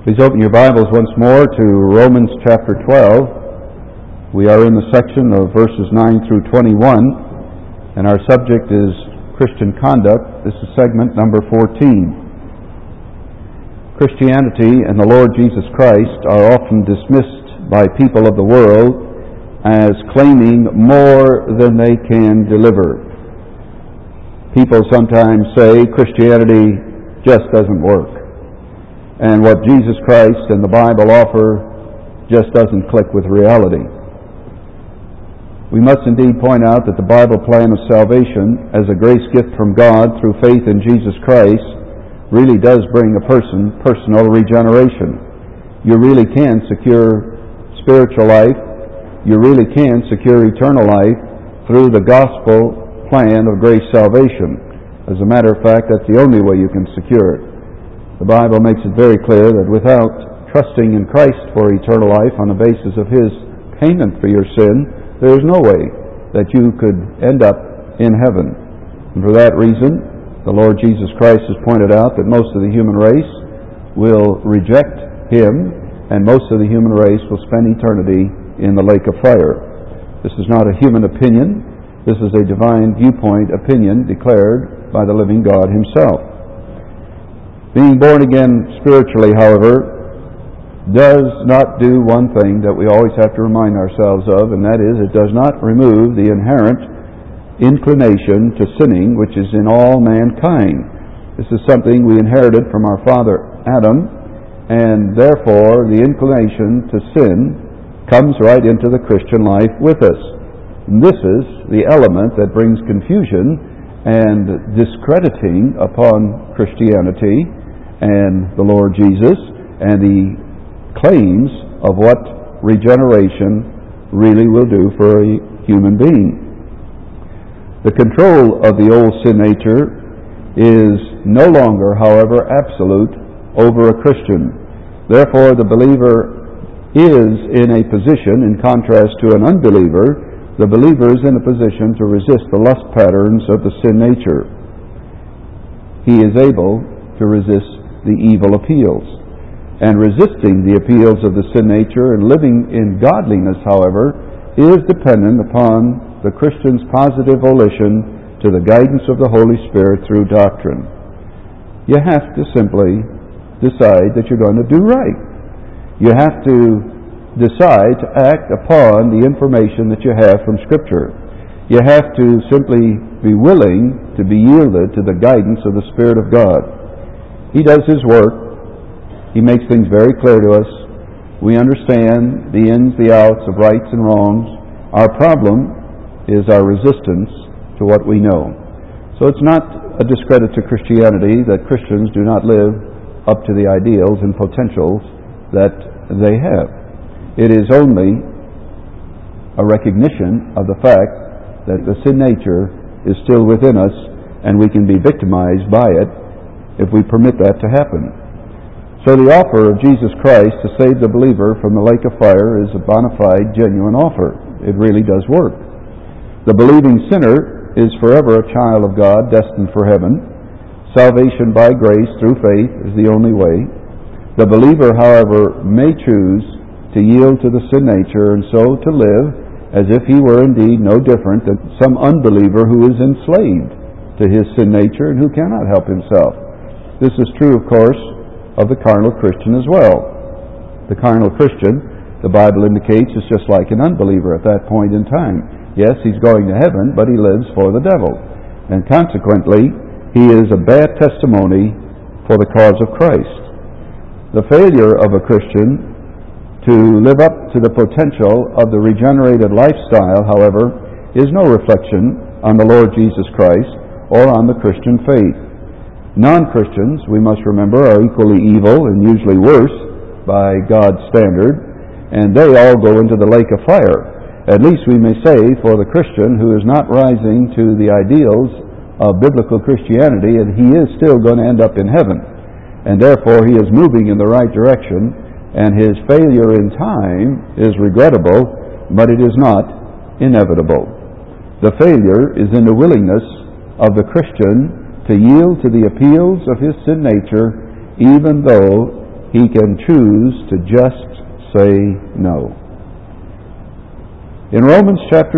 Please open your Bibles once more to Romans chapter 12. We are in the section of verses 9 through 21, and our subject is Christian conduct. This is segment number 14. Christianity and the Lord Jesus Christ are often dismissed by people of the world as claiming more than they can deliver. People sometimes say Christianity just doesn't work, and what Jesus Christ and the Bible offer just doesn't click with reality. We must indeed point out that the Bible plan of salvation as a grace gift from God through faith in Jesus Christ really does bring a person personal regeneration. You really can secure spiritual life. You really can secure eternal life through the gospel plan of grace salvation. As a matter of fact, that's the only way you can secure it. The Bible makes it very clear that without trusting in Christ for eternal life on the basis of His payment for your sin, there is no way that you could end up in heaven. And for that reason, the Lord Jesus Christ has pointed out that most of the human race will reject Him, and most of the human race will spend eternity in the lake of fire. This is not a human opinion. This is a divine viewpoint opinion declared by the living God Himself. Being born again spiritually, however, does not do one thing that we always have to remind ourselves of, and that is, it does not remove the inherent inclination to sinning which is in all mankind. This is something we inherited from our father Adam, and therefore the inclination to sin comes right into the Christian life with us. And this is the element that brings confusion and discrediting upon Christianity and the Lord Jesus and the claims of what regeneration really will do for a human being. The control of the old sin nature is no longer, however, absolute over a Christian. Therefore, the believer is in a position, in contrast to an unbeliever, the believer is in a position to resist the lust patterns of the sin nature. He is able to resist the evil appeals. And resisting the appeals of the sin nature and living in godliness, however, is dependent upon the Christian's positive volition to the guidance of the Holy Spirit through doctrine. You have to simply decide that you're going to do right. You have to decide to act upon the information that you have from Scripture. You have to simply be willing to be yielded to the guidance of the Spirit of God. He does His work. He makes things very clear to us. We understand the ins, the outs of rights and wrongs. Our problem is our resistance to what we know. So it's not a discredit to Christianity that Christians do not live up to the ideals and potentials that they have. It is only a recognition of the fact that the sin nature is still within us, and we can be victimized by it if we permit that to happen. So the offer of Jesus Christ to save the believer from the lake of fire is a bona fide, genuine offer. It really does work. The believing sinner is forever a child of God, destined for heaven. Salvation by grace through faith is the only way. The believer, however, may choose to yield to the sin nature and so to live as if he were indeed no different than some unbeliever who is enslaved to his sin nature and who cannot help himself. This is true, of course, of the carnal Christian as well. The carnal Christian, the Bible indicates, is just like an unbeliever at that point in time. Yes, he's going to heaven, but he lives for the devil. And consequently, he is a bad testimony for the cause of Christ. The failure of a Christian to live up to the potential of the regenerated lifestyle, however, is no reflection on the Lord Jesus Christ or on the Christian faith. Non-Christians, we must remember, are equally evil and usually worse by God's standard, and they all go into the lake of fire. At least we may say for the Christian who is not rising to the ideals of biblical Christianity, and he is still going to end up in heaven. And therefore he is moving in the right direction, and his failure in time is regrettable, but it is not inevitable. The failure is in the willingness of the Christian to yield to the appeals of his sin nature, even though he can choose to just say no. In Romans chapter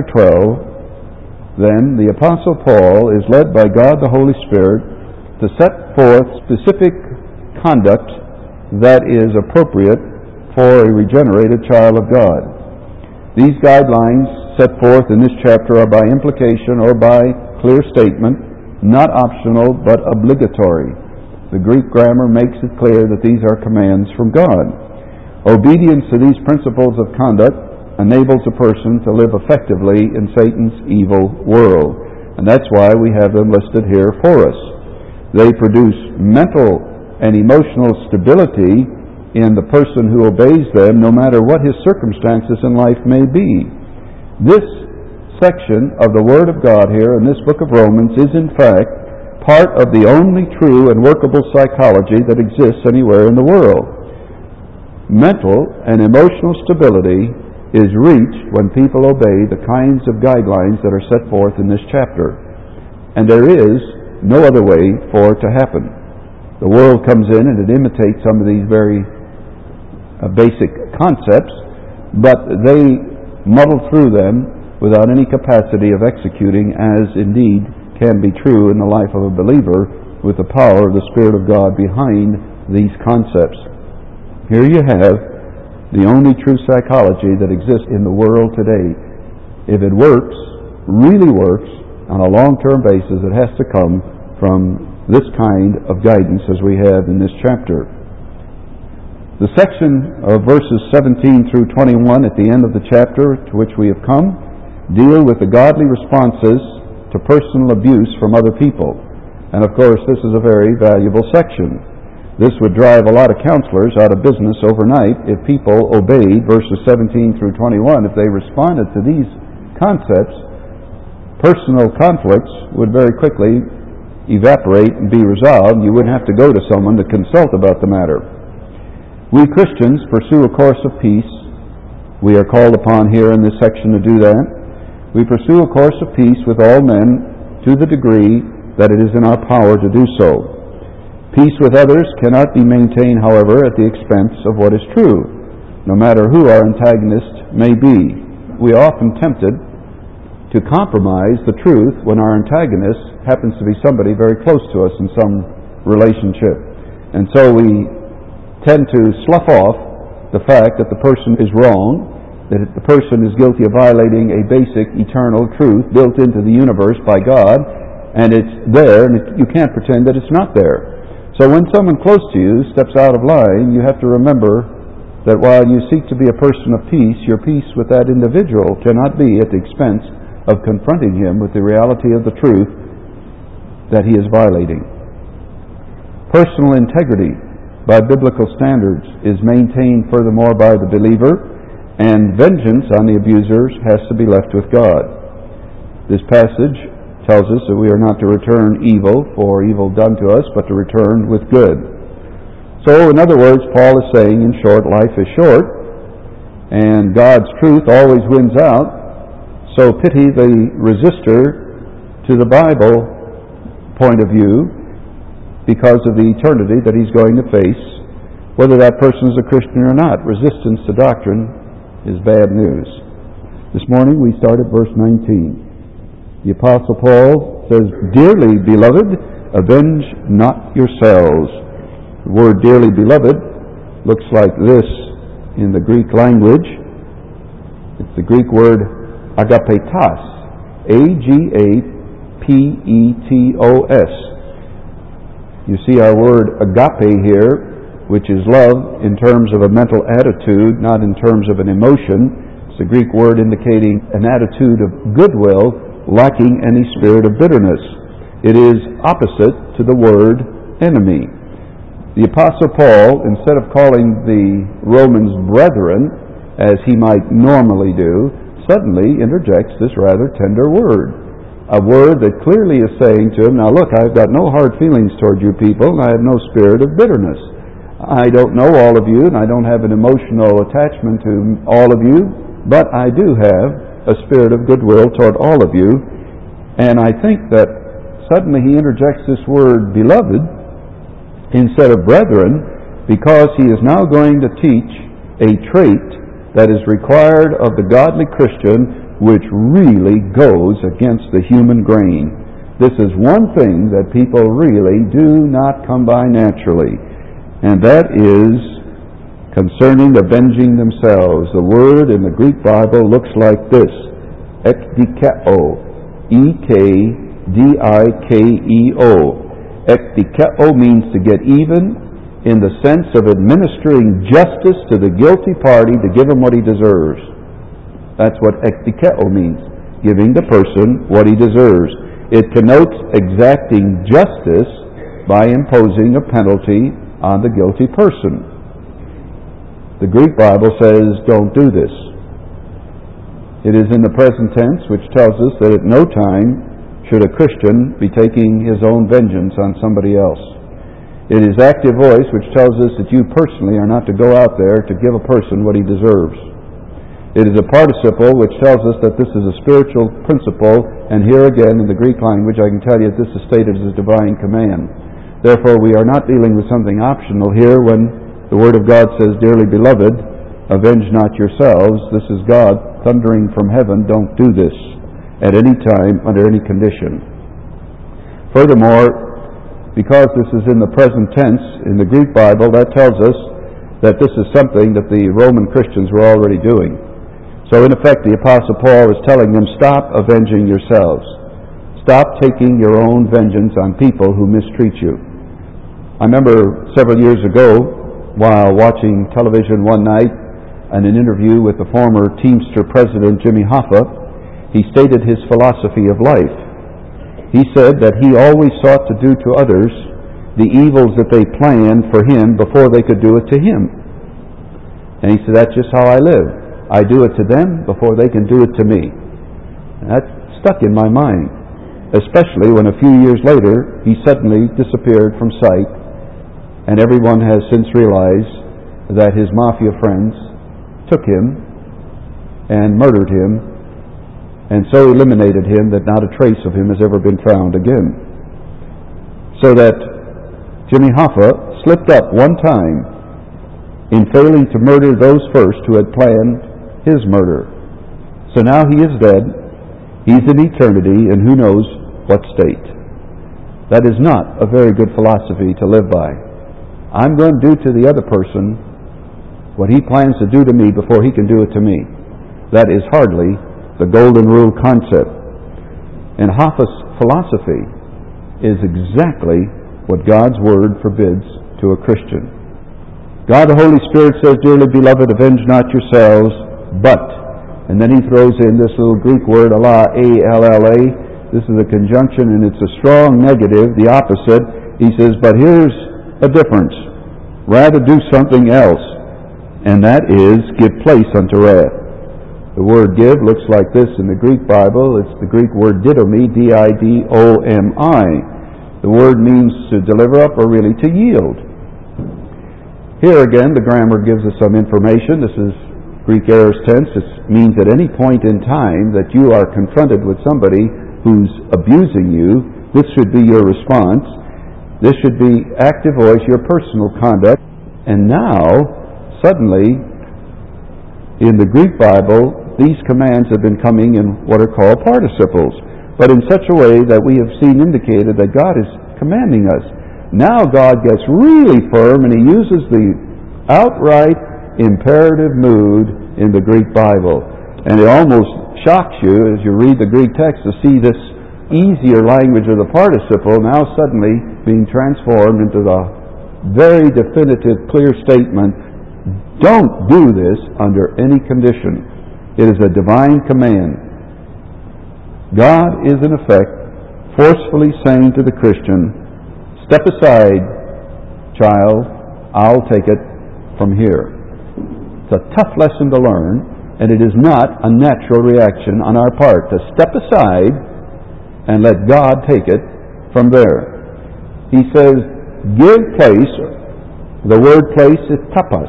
12, then, the Apostle Paul is led by God the Holy Spirit to set forth specific conduct that is appropriate for a regenerated child of God. These guidelines set forth in this chapter are by implication or by clear statement, not optional but obligatory. The Greek grammar makes it clear that these are commands from God. Obedience to these principles of conduct enables a person to live effectively in Satan's evil world. And that's why we have them listed here for us. They produce mental and emotional stability in the person who obeys them, no matter what his circumstances in life may be. This section of the Word of God here in this book of Romans is in fact part of the only true and workable psychology that exists anywhere in the world. Mental and emotional stability is reached when people obey the kinds of guidelines that are set forth in this chapter. And there is no other way for it to happen. The world comes in and it imitates some of these very basic concepts, but they muddle through them without any capacity of executing as indeed can be true in the life of a believer with the power of the Spirit of God behind these concepts. Here you have the only true psychology that exists in the world today. If it works, really works, on a long-term basis, it has to come from this kind of guidance as we have in this chapter. The section of verses 17 through 21 at the end of the chapter to which we have come deal with the godly responses to personal abuse from other people. And of course, this is a very valuable section. This would drive a lot of counselors out of business overnight if people obeyed verses 17 through 21. If they responded to these concepts, personal conflicts would very quickly evaporate and be resolved. You wouldn't have to go to someone to consult about the matter. We Christians pursue a course of peace. We are called upon here in this section to do that. We pursue a course of peace with all men to the degree that it is in our power to do so. Peace with others cannot be maintained, however, at the expense of what is true, no matter who our antagonist may be. We are often tempted to compromise the truth when our antagonist happens to be somebody very close to us in some relationship. And so we tend to slough off the fact that the person is wrong, that the person is guilty of violating a basic eternal truth built into the universe by God, and it's there, and you can't pretend that it's not there. So when someone close to you steps out of line, you have to remember that while you seek to be a person of peace, your peace with that individual cannot be at the expense of confronting him with the reality of the truth that he is violating. Personal integrity by biblical standards is maintained furthermore by the believer, and vengeance on the abusers has to be left with God. This passage tells us that we are not to return evil for evil done to us, but to return with good. So, in other words, Paul is saying, in short, life is short, and God's truth always wins out, so pity the resistor to the Bible point of view because of the eternity that he's going to face, whether that person is a Christian or not. Resistance to doctrine is bad news. This morning we start at verse 19. The Apostle Paul says, "Dearly beloved, avenge not yourselves." The word "dearly beloved" looks like this in the Greek language. It's the Greek word agapetos, A-G-A-P-E-T-O-S. You see our word agape here, which is love in terms of a mental attitude, not in terms of an emotion. It's the Greek word indicating an attitude of goodwill, lacking any spirit of bitterness. It is opposite to the word enemy. The Apostle Paul, instead of calling the Romans brethren, as he might normally do, suddenly interjects this rather tender word. A word that clearly is saying to him, now look, I've got no hard feelings toward you people, and I have no spirit of bitterness. I don't know all of you, and I don't have an emotional attachment to all of you, but I do have a spirit of goodwill toward all of you. And I think that suddenly he interjects this word beloved instead of brethren, because he is now going to teach a trait that is required of the godly Christian, which really goes against the human grain. This is one thing that people really do not come by naturally, and that is concerning avenging themselves. The word in the Greek Bible looks like this: ekdikeo, E-K-D-I-K-E-O. Ekdikeo means to get even, in the sense of administering justice to the guilty party to give him what he deserves. That's what ekdikeo means, giving the person what he deserves. It connotes exacting justice by imposing a penalty on the guilty person. The Greek Bible says, don't do this. It is in the present tense, which tells us that at no time should a Christian be taking his own vengeance on somebody else. It is active voice, which tells us that you personally are not to go out there to give a person what he deserves. It is a participle, which tells us that this is a spiritual principle, and here again in the Greek language I can tell you that this is stated as a divine command. Therefore we are not dealing with something optional here when the Word of God says, "Dearly beloved, avenge not yourselves." This is God thundering from heaven, don't do this at any time, under any condition. Furthermore, because this is in the present tense in the Greek Bible, that tells us that this is something that the Roman Christians were already doing. So in effect, the Apostle Paul is telling them, stop avenging yourselves. Stop taking your own vengeance on people who mistreat you. I remember several years ago, while watching television one night, and an interview with the former Teamster president, Jimmy Hoffa, he stated his philosophy of life. He said that he always sought to do to others the evils that they planned for him before they could do it to him. And he said, that's just how I live. I do it to them before they can do it to me. And that stuck in my mind, especially when a few years later he suddenly disappeared from sight, and everyone has since realized that his mafia friends took him and murdered him, and so eliminated him that not a trace of him has ever been found again. So that Jimmy Hoffa slipped up one time in failing to murder those first who had planned his murder. So now he is dead, he's in eternity, and who knows what state. That is not a very good philosophy to live by. I'm going to do to the other person what he plans to do to me before he can do it to me. That is hardly the golden rule concept. And Hoffa's philosophy is exactly what God's Word forbids to a Christian. God the Holy Spirit says, "Dearly beloved, avenge not yourselves, but," and then he throws in this little Greek word, Allah, A-L-L-A. This is a conjunction, and it's a strong negative, the opposite. He says, but here's a difference. Rather do something else, and that is give place unto wrath. The word give looks like this in the Greek Bible. It's the Greek word didomi, D-I-D-O-M-I. The word means to deliver up or really to yield. Here again, the grammar gives us some information. This is Greek aorist tense. It means at any point in time that you are confronted with somebody who's abusing you, this should be your response. This should be active voice, your personal conduct. And now, suddenly, in the Greek Bible, these commands have been coming in what are called participles, but in such a way that we have seen indicated that God is commanding us. Now God gets really firm, and he uses the outright imperative mood in the Greek Bible. And it almost shocks you as you read the Greek text to see this easier language of the participle now suddenly being transformed into the very definitive, clear statement, don't do this under any condition. It is a divine command. God is in effect forcefully saying to the Christian, step aside, child, I'll take it from here. It's a tough lesson to learn, and it is not a natural reaction on our part to step aside and let God take it from there. He says, give place. The word place is topos,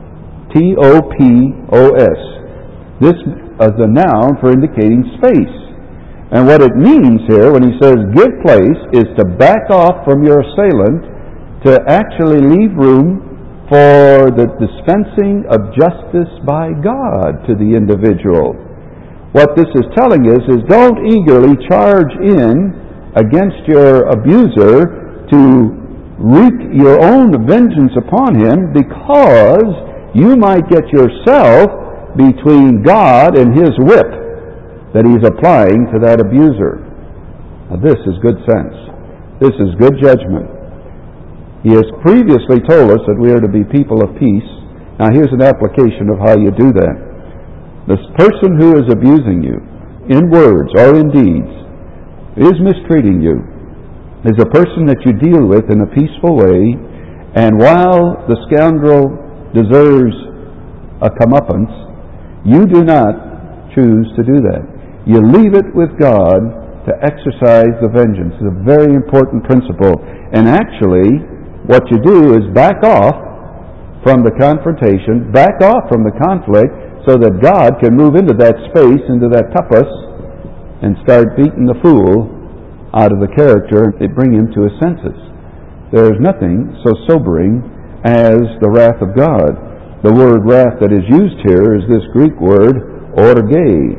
T-O-P-O-S. This is a noun for indicating space. And what it means here when he says give place is to back off from your assailant, to actually leave room for the dispensing of justice by God to the individual. What this is telling us is don't eagerly charge in against your abuser to wreak your own vengeance upon him, because you might get yourself between God and his whip that he's applying to that abuser. Now, this is good sense. This is good judgment. He has previously told us that we are to be people of peace. Now here's an application of how you do that. This person who is abusing you, in words or in deeds, is mistreating you, is a person that you deal with in a peaceful way, and while the scoundrel deserves a comeuppance, you do not choose to do that. You leave it with God to exercise the vengeance. It's a very important principle. And actually, what you do is back off from the confrontation, back off from the conflict, so that God can move into that space, into that tupus, and start beating the fool out of the character and bring him to his senses. There is nothing so sobering as the wrath of God. The word wrath that is used here is this Greek word, orge.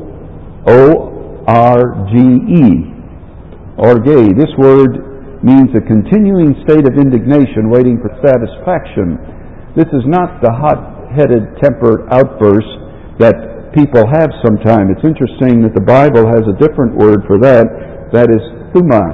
O-R-G-E. Orge. This word means a continuing state of indignation waiting for satisfaction. This is not the hot-headed tempered outburst that people have sometimes. It's interesting that the Bible has a different word for that. That is thumos.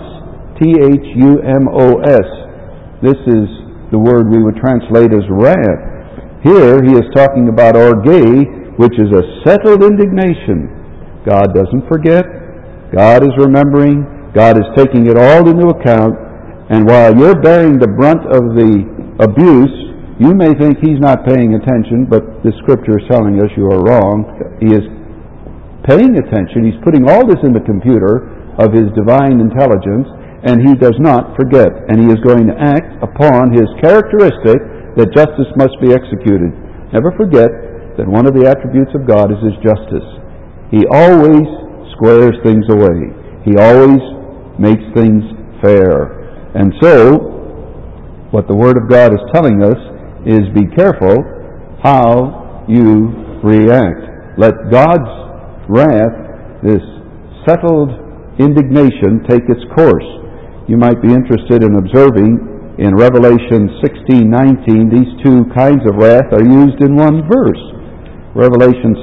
T-H-U-M-O-S. This is the word we would translate as wrath. Here he is talking about orge, which is a settled indignation. God doesn't forget. God is remembering. God is taking it all into account, and while you're bearing the brunt of the abuse, you may think he's not paying attention, but the Scripture is telling us you are wrong. He is paying attention. He's putting all this in the computer of his divine intelligence, and he does not forget. And he is going to act upon his characteristic that justice must be executed. Never forget that one of the attributes of God is his justice. He always squares things away. He always makes things fair. And so, what the Word of God is telling us is be careful how you react. Let God's wrath, this settled indignation, take its course. You might be interested in observing in Revelation 16:19, these two kinds of wrath are used in one verse. Revelation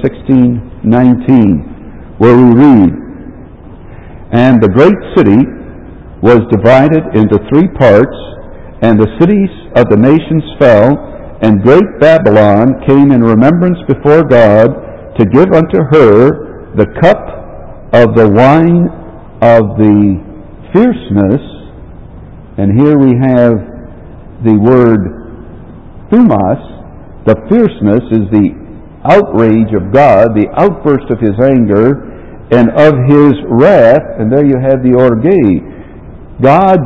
16:19, where we read, "And the great city was divided into 3 parts, and the cities of the nations fell, and great Babylon came in remembrance before God to give unto her the cup of the wine of the fierceness." And here we have the word thumos. The fierceness is the outrage of God, the outburst of his anger, and of his wrath, and there you have the orge. God's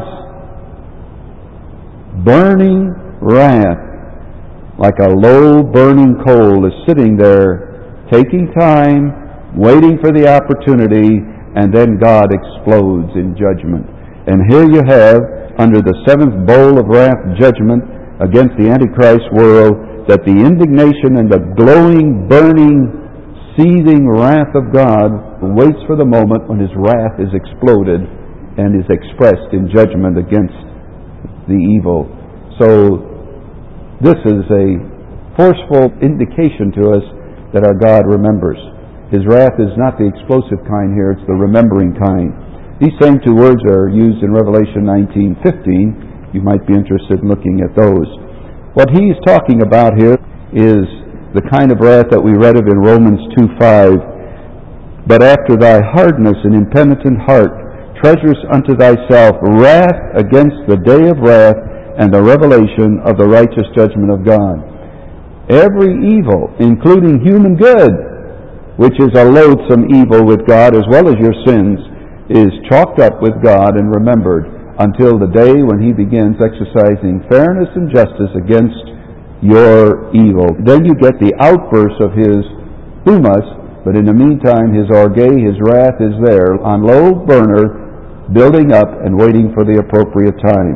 burning wrath, like a low burning coal, is sitting there, taking time, waiting for the opportunity, and then God explodes in judgment. And here you have, under the 7th bowl of wrath judgment against the Antichrist world, that the indignation and the glowing, burning, seething wrath of God waits for the moment when his wrath is exploded and is expressed in judgment against the evil. So this is a forceful indication to us that our God remembers. His wrath is not the explosive kind here, it's the remembering kind. These same 2 words are used in Revelation 19:15. You might be interested in looking at those. What he's talking about here is the kind of wrath that we read of in Romans 2:5. "But after thy hardness and impenitent heart, treasures unto thyself wrath against the day of wrath and the revelation of the righteous judgment of God." Every evil, including human good, which is a loathsome evil with God, as well as your sins, is chalked up with God and remembered until the day when he begins exercising fairness and justice against your evil. Then you get the outburst of his thumos, but in the meantime his orge, his wrath, is there on low burner, building up and waiting for the appropriate time.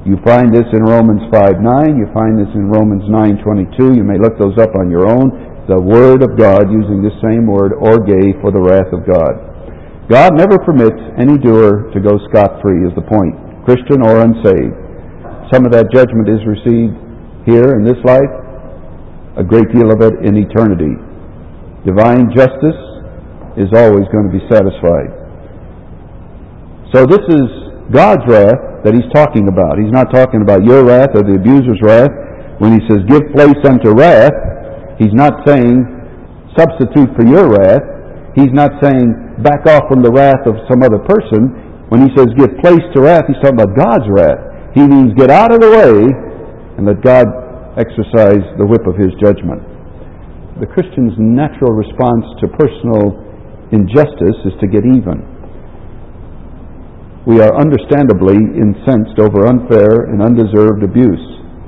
You find this in Romans 5:9. You find this in Romans 9:22. You may look those up on your own. The Word of God, using this same word, orge, for the wrath of God. God never permits any doer to go scot-free, is the point, Christian or unsaved. Some of that judgment is received here in this life, a great deal of it in eternity. Divine justice is always going to be satisfied. So this is God's wrath that he's talking about. He's not talking about your wrath or the abuser's wrath. When he says, give place unto wrath, he's not saying substitute for your wrath. He's not saying back off from the wrath of some other person. When he says give place to wrath, he's talking about God's wrath. He means get out of the way and let God exercise the whip of his judgment. The Christian's natural response to personal injustice is to get even. We are understandably incensed over unfair and undeserved abuse.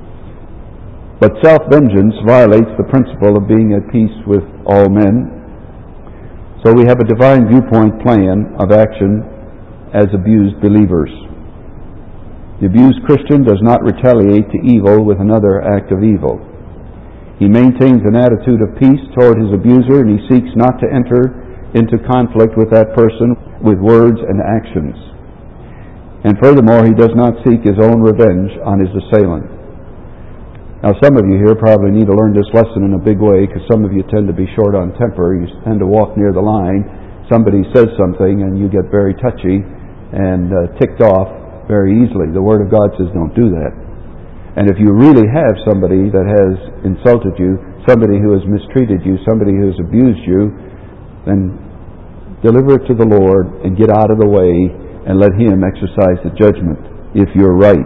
But self-vengeance violates the principle of being at peace with all men. So we have a divine viewpoint plan of action as abused believers. The abused Christian does not retaliate to evil with another act of evil. He maintains an attitude of peace toward his abuser, and he seeks not to enter into conflict with that person with words and actions. And furthermore, he does not seek his own revenge on his assailant. Now, some of you here probably need to learn this lesson in a big way, because some of you tend to be short on temper. You tend to walk near the line. Somebody says something, and you get very touchy and ticked off very easily. The Word of God says don't do that. And if you really have somebody that has insulted you, somebody who has mistreated you, somebody who has abused you, then deliver it to the Lord and get out of the way and let him exercise the judgment if you're right.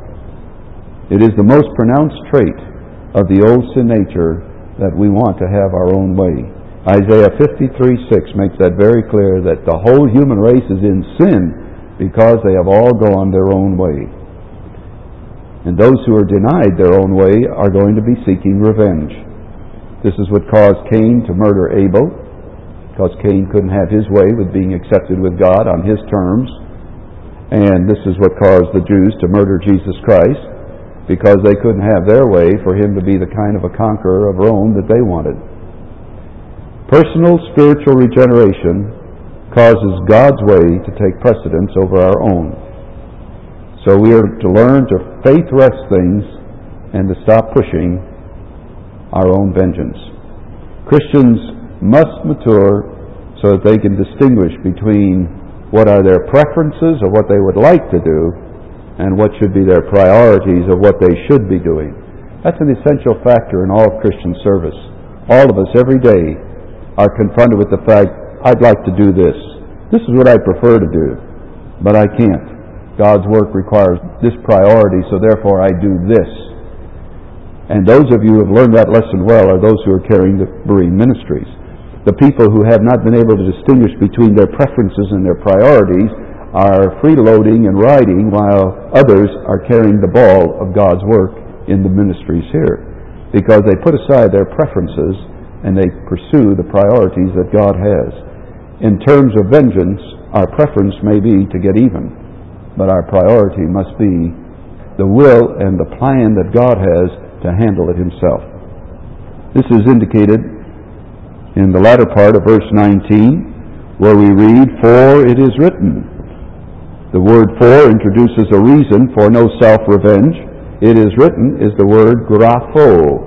It is the most pronounced trait of the old sin nature that we want to have our own way. Isaiah 53:6 makes that very clear, that the whole human race is in sin because they have all gone their own way. And those who are denied their own way are going to be seeking revenge. This is what caused Cain to murder Abel, because Cain couldn't have his way with being accepted with God on his terms. And this is what caused the Jews to murder Jesus Christ, because they couldn't have their way for him to be the kind of a conqueror of Rome that they wanted. Personal spiritual regeneration causes God's way to take precedence over our own. So we are to learn to faith rest things and to stop pushing our own vengeance. Christians must mature so that they can distinguish between what are their preferences of what they would like to do and what should be their priorities of what they should be doing. That's an essential factor in all of Christian service. All of us every day are confronted with the fact, I'd like to do this. This is what I prefer to do, but I can't. God's work requires this priority, so therefore I do this. And those of you who have learned that lesson well are those who are carrying the bereaved ministries. The people who have not been able to distinguish between their preferences and their priorities are freeloading and riding, while others are carrying the ball of God's work in the ministries here, because they put aside their preferences and they pursue the priorities that God has. In terms of vengeance, our preference may be to get even, but our priority must be the will and the plan that God has to handle it himself. This is indicated in the latter part of verse 19, where we read, "For it is written." The word "for" introduces a reason for no self-revenge. "It is written" is the word grapho,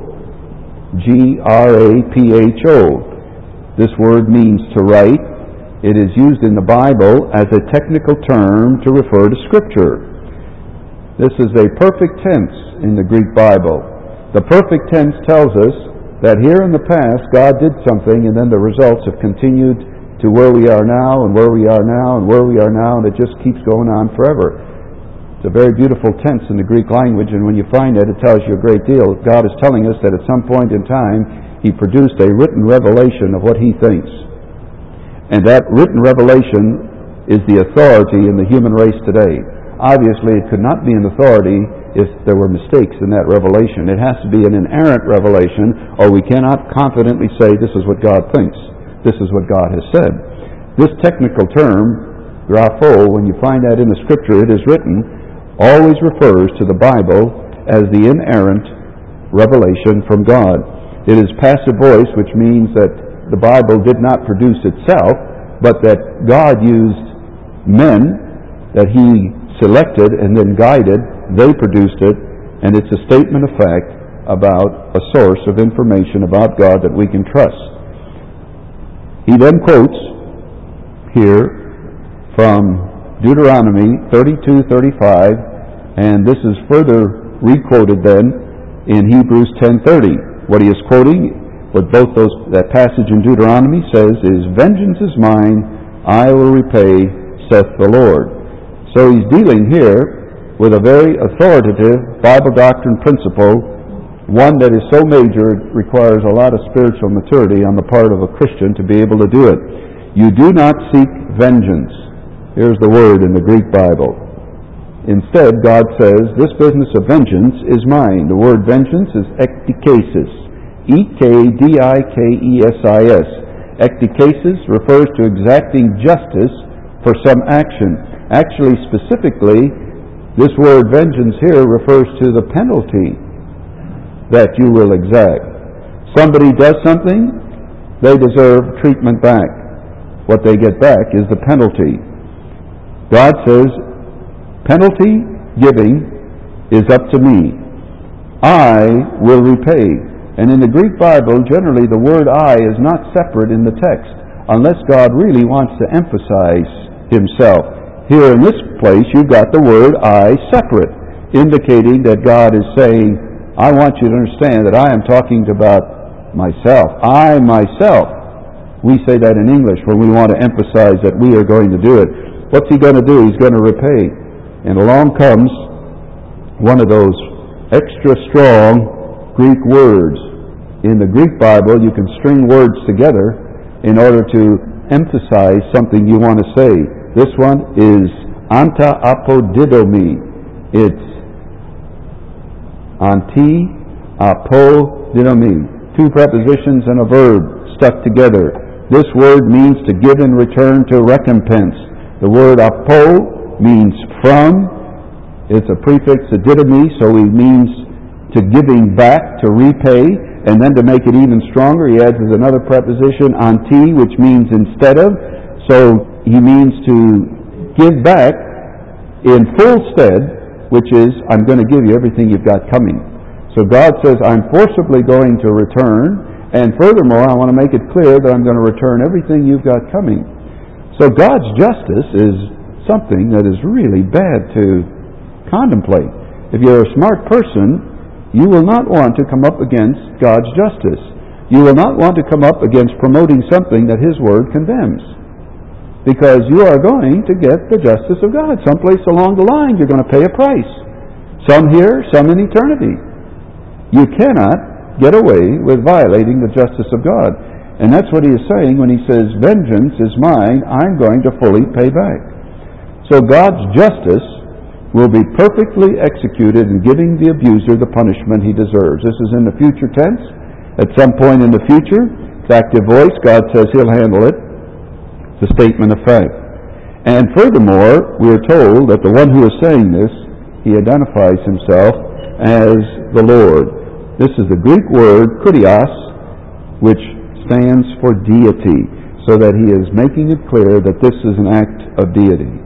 G-R-A-P-H-O. This word means to write. It is used in the Bible as a technical term to refer to Scripture. This is a perfect tense in the Greek Bible. The perfect tense tells us that here in the past God did something, and then the results have continued to where we are now, and where we are now, and where we are now, and it just keeps going on forever. It's a very beautiful tense in the Greek language, and when you find it, it tells you a great deal. God is telling us that at some point in time He produced a written revelation of what He thinks. And that written revelation is the authority in the human race today. Obviously, it could not be an authority if there were mistakes in that revelation. It has to be an inerrant revelation, or we cannot confidently say this is what God thinks. This is what God has said. This technical term, grapho, when you find that in the Scripture, it is written, always refers to the Bible as the inerrant revelation from God. It is passive voice, which means that the Bible did not produce itself, but that God used men that He selected and then guided. They produced it, and it's a statement of fact about a source of information about God that we can trust. He then quotes here from Deuteronomy 32:35, and this is further requoted then in Hebrews 10:30. What he is quoting, what both that passage in Deuteronomy says is, "Vengeance is mine, I will repay, saith the Lord." So he's dealing here with a very authoritative Bible doctrine principle, one that is so major it requires a lot of spiritual maturity on the part of a Christian to be able to do it. You do not seek vengeance. Here's the word in the Greek Bible. Instead, God says, this business of vengeance is mine. The word vengeance is ektikesis. E-K-D-I-K-E-S-I-S. Ektikesis refers to exacting justice for some action. Actually, specifically, this word vengeance here refers to the penalty that you will exact. Somebody does something, they deserve treatment back. What they get back is the penalty. God says, penalty giving is up to me. I will repay. And in the Greek Bible, generally the word I is not separate in the text, unless God really wants to emphasize Himself. Here in this place, you've got the word I separate, indicating that God is saying, I want you to understand that I am talking about myself. I, myself. We say that in English when we want to emphasize that we are going to do it. What's He going to do? He's going to repay. And along comes one of those extra strong Greek words. In the Greek Bible, you can string words together in order to emphasize something you want to say. This one is anta apodidomi. It's anti apodidomi. Two prepositions and a verb stuck together. This word means to give in return to recompense. The word apo means from. It's a prefix to didomi, so it means to giving back, to repay. And then to make it even stronger, he adds as another preposition, anti, which means instead of. So he means to give back in full stead, which is, I'm going to give you everything you've got coming. So God says, I'm forcibly going to return, and furthermore, I want to make it clear that I'm going to return everything you've got coming. So God's justice is something that is really bad to contemplate. If you're a smart person, you will not want to come up against God's justice. You will not want to come up against promoting something that His Word condemns. Because you are going to get the justice of God. Someplace along the line, you're going to pay a price. Some here, some in eternity. You cannot get away with violating the justice of God. And that's what He is saying when He says, vengeance is mine, I'm going to fully pay back. So God's justice will be perfectly executed in giving the abuser the punishment he deserves. This is in the future tense. At some point in the future, it's active voice, God says He'll handle it. It's a statement of fact. And furthermore, we are told that the one who is saying this, he identifies himself as the Lord. This is the Greek word kurios, which stands for deity, so that he is making it clear that this is an act of deity.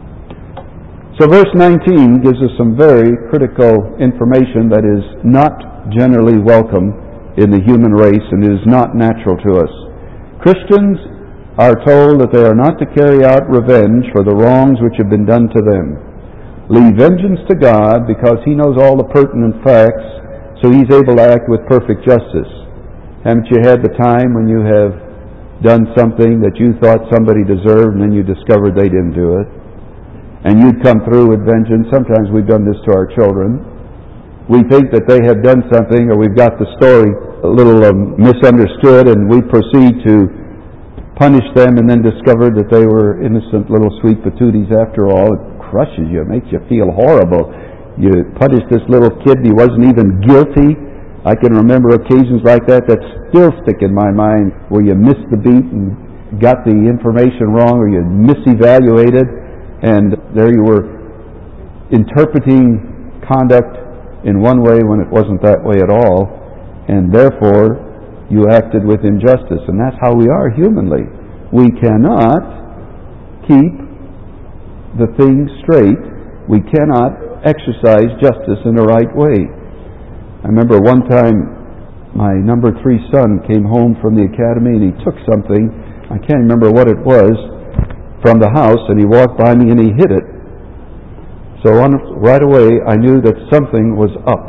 So verse 19 gives us some very critical information that is not generally welcome in the human race and is not natural to us. Christians are told that they are not to carry out revenge for the wrongs which have been done to them. Leave vengeance to God, because He knows all the pertinent facts, so He's able to act with perfect justice. Haven't you had the time when you have done something that you thought somebody deserved and then you discovered they didn't do it? And you'd come through with vengeance. Sometimes we've done this to our children. We think that they have done something, or we've got the story a little misunderstood, and we proceed to punish them and then discover that they were innocent little sweet patooties after all. It crushes you. It makes you feel horrible. You punish this little kid, he wasn't even guilty. I can remember occasions like that still stick in my mind, where you missed the beat and got the information wrong, or you misevaluated, and there you were interpreting conduct in one way when it wasn't that way at all, and therefore you acted with injustice. And that's how we are humanly. We cannot keep the things straight. We cannot exercise justice in the right way. I remember one time my number 3 son came home from the academy and he took something, I can't remember what it was, from the house, and he walked by me and he hid it. So right away I knew that something was up.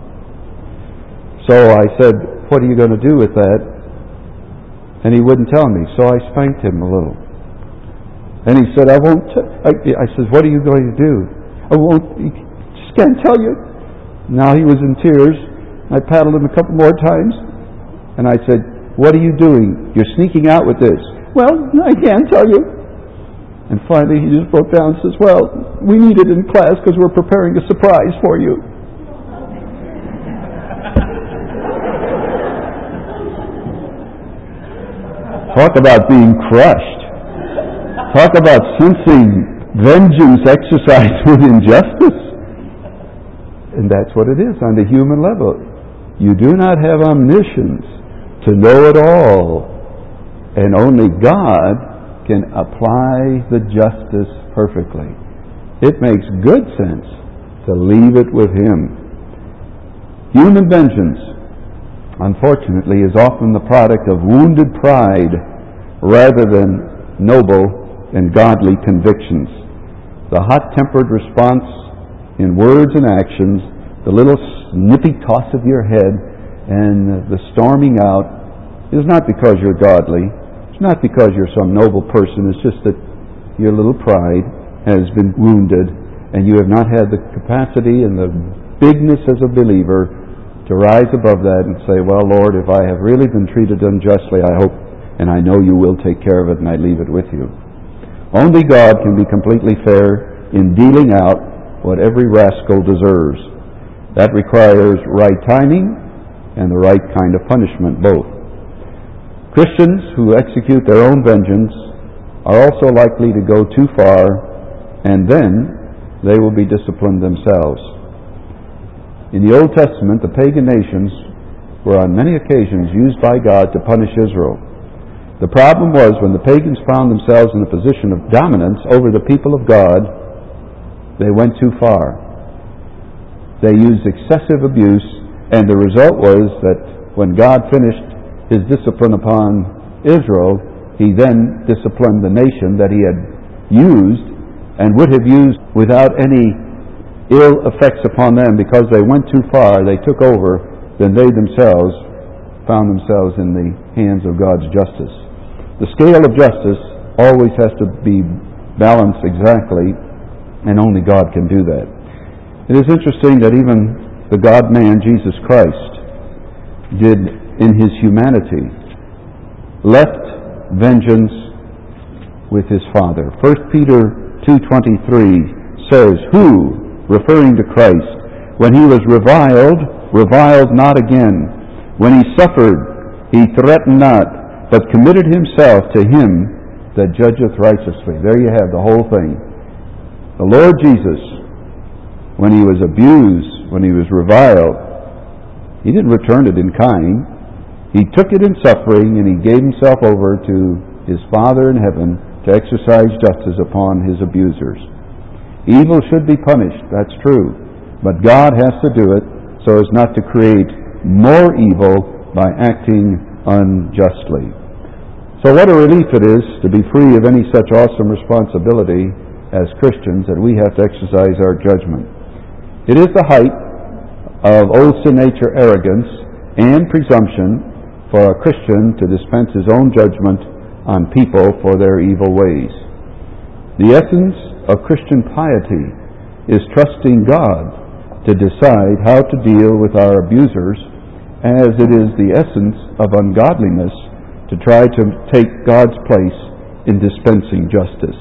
So I said, "What are you going to do with that?" And he wouldn't tell me, so I spanked him a little. And he said, "I won't." I said, "What are you going to do?" "I won't. Just can't tell you." Now he was in tears. I paddled him a couple more times, and I said, "What are you doing? You're sneaking out with this." "Well, I can't tell you." And finally he just broke down and says, "Well, we need it in class because we're preparing a surprise for you." Talk about being crushed. Talk about sensing vengeance exercised with injustice. And that's what it is on the human level. You do not have omniscience to know it all. And only God can apply the justice perfectly. It makes good sense to leave it with Him. Human vengeance, unfortunately, is often the product of wounded pride rather than noble and godly convictions. The hot-tempered response in words and actions, the little snippy toss of your head and the storming out is not because you're godly. It's not because you're some noble person. It's just that your little pride has been wounded and you have not had the capacity and the bigness as a believer to rise above that and say, "Well, Lord, if I have really been treated unjustly, I hope and I know you will take care of it, and I leave it with you." Only God can be completely fair in dealing out what every rascal deserves. That requires right timing and the right kind of punishment, both. Christians who execute their own vengeance are also likely to go too far, and then they will be disciplined themselves. In the Old Testament, the pagan nations were on many occasions used by God to punish Israel. The problem was when the pagans found themselves in a position of dominance over the people of God, they went too far. They used excessive abuse, and the result was that when God finished His discipline upon Israel, He then disciplined the nation that He had used and would have used without any ill effects upon them because they went too far, they took over, then they themselves found themselves in the hands of God's justice. The scale of justice always has to be balanced exactly, and only God can do that. It is interesting that even the God-man, Jesus Christ, did in His humanity, left vengeance with His Father. 1 Peter 2:23 says, "Who, referring to Christ, when He was reviled not again. When He suffered, He threatened not, but committed Himself to Him that judgeth righteously." There you have the whole thing. The Lord Jesus, when He was abused, when He was reviled, He didn't return it in kind. He took it in suffering, and He gave Himself over to His Father in heaven to exercise justice upon His abusers. Evil should be punished, that's true, but God has to do it so as not to create more evil by acting unjustly. So what a relief it is to be free of any such awesome responsibility as Christians that we have to exercise our judgment. It is the height of old sin nature arrogance and presumption for a Christian to dispense his own judgment on people for their evil ways. The essence of Christian piety is trusting God to decide how to deal with our abusers, as it is the essence of ungodliness to try to take God's place in dispensing justice.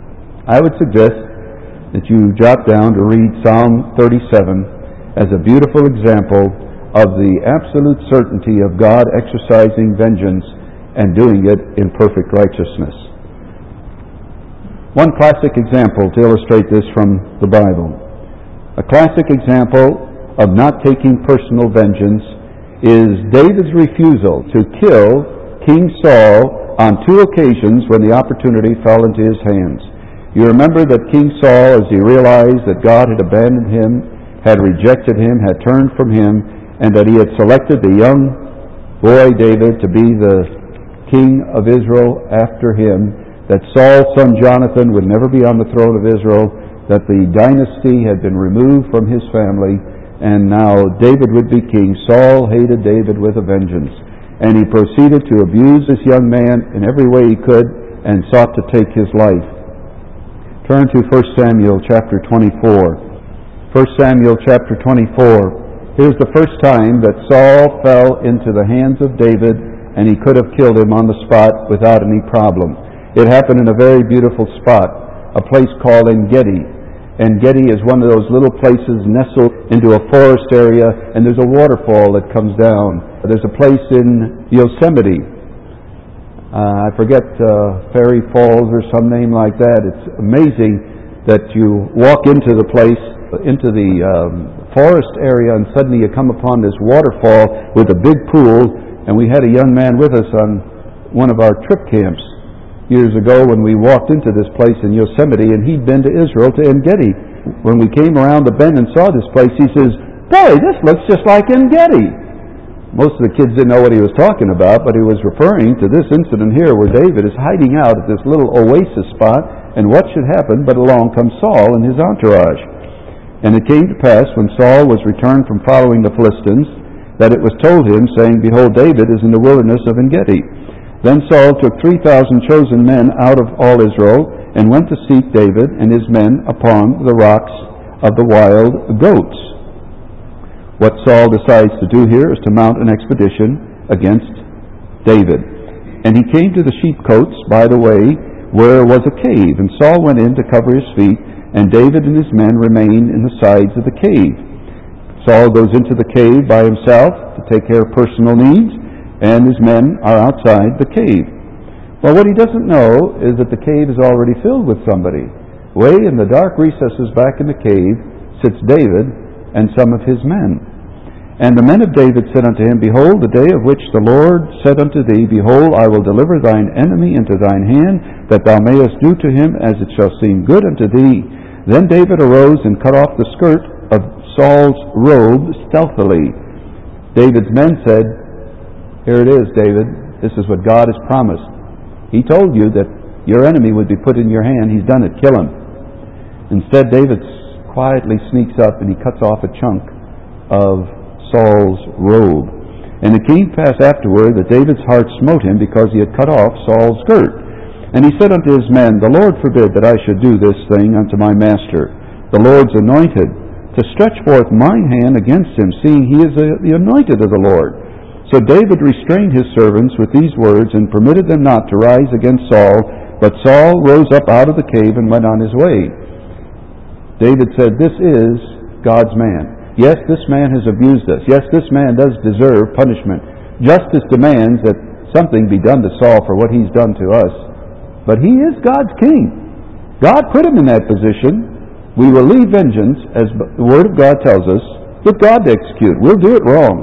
I would suggest that you jot down to read Psalm 37 as a beautiful example of the absolute certainty of God exercising vengeance and doing it in perfect righteousness. One classic example to illustrate this from the Bible. A classic example of not taking personal vengeance is David's refusal to kill King Saul on 2 occasions when the opportunity fell into his hands. You remember that King Saul, as he realized that God had abandoned him, had rejected him, had turned from him, and that he had selected the young boy David to be the king of Israel after him, that Saul's son Jonathan would never be on the throne of Israel, that the dynasty had been removed from his family, and now David would be king. Saul hated David with a vengeance, and he proceeded to abuse this young man in every way he could and sought to take his life. Turn to 1 Samuel chapter 24. 1 Samuel chapter 24. Here's the first time that Saul fell into the hands of David, and he could have killed him on the spot without any problem. It happened in a very beautiful spot, a place called En-Gedi. En-Gedi is one of those little places nestled into a forest area, and there's a waterfall that comes down. There's a place in Yosemite. I forget Fairy Falls or some name like that. It's amazing that you walk into the place, into the forest area, and suddenly you come upon this waterfall with a big pool. And we had a young man with us on one of our trip camps years ago when we walked into this place in Yosemite, and he'd been to Israel, to En-Gedi. When we came around the bend and saw this place, he says, "Boy, this looks just like En-Gedi." Most of the kids didn't know what he was talking about, but he was referring to this incident here where David is hiding out at this little oasis spot, and what should happen but along comes Saul and his entourage. And it came to pass, when Saul was returned from following the Philistines, that it was told him, saying, "Behold, David is in the wilderness of En-Gedi." Then Saul took 3,000 chosen men out of all Israel, and went to seek David and his men upon the rocks of the wild goats. What Saul decides to do here is to mount an expedition against David. And he came to the sheepcotes by the way, where was a cave, and Saul went in to cover his feet, and David and his men remained in the sides of the cave. Saul goes into the cave by himself to take care of personal needs, and his men are outside the cave. Well, what he doesn't know is that the cave is already filled with somebody. Way in the dark recesses back in the cave sits David and some of his men. And the men of David said unto him, "Behold, the day of which the Lord said unto thee, Behold, I will deliver thine enemy into thine hand, that thou mayest do to him as it shall seem good unto thee." Then David arose and cut off the skirt of Saul's robe stealthily. David's men said, "Here it is, David. This is what God has promised. He told you that your enemy would be put in your hand. He's done it. Kill him." Instead, David quietly sneaks up and he cuts off a chunk of Saul's robe. And it came to pass afterward that David's heart smote him because he had cut off Saul's skirt. And he said unto his men, "The Lord forbid that I should do this thing unto my master, the Lord's anointed, to stretch forth mine hand against him, seeing he is the anointed of the Lord." So David restrained his servants with these words, and permitted them not to rise against Saul. But Saul rose up out of the cave and went on his way. David said, "This is God's man. Yes, this man has abused us. Yes, this man does deserve punishment. Justice demands that something be done to Saul for what he's done to us. But he is God's king. God put him in that position. We will leave vengeance, as the Word of God tells us, with God to execute. We'll do it wrong."